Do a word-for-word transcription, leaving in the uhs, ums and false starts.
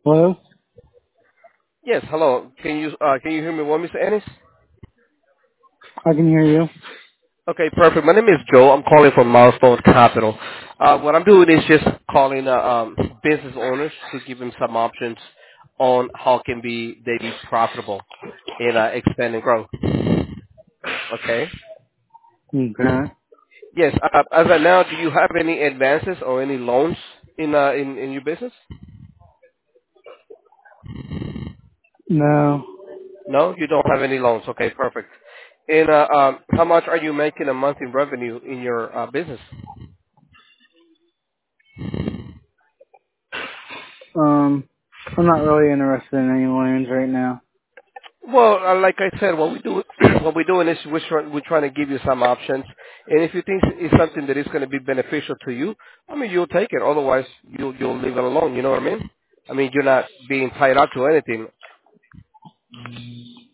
Hello? Yes, hello. Can you uh, can you hear me well, Mister Ennis? I can hear you. Okay, perfect. My name is Joe. I'm calling from Milestone Capital. Uh, what I'm doing is just calling uh, um, business owners to give them some options on how can be they be profitable and uh, expand and grow. Okay. Okay. Yes. Uh, as of now, do you have any advances or any loans in uh, in in your business? No. No, you don't have any loans. Okay, perfect. And uh, um, how much are you making a month in revenue in your uh, business? Um, I'm not really interested in any lands right now. Well, uh, like I said, what we do, what we're doing is we're trying, we're trying to give you some options, and if you think it's something that is going to be beneficial to you, I mean, you'll take it. Otherwise, you'll you'll leave it alone. You know what I mean? I mean, you're not being tied up to anything.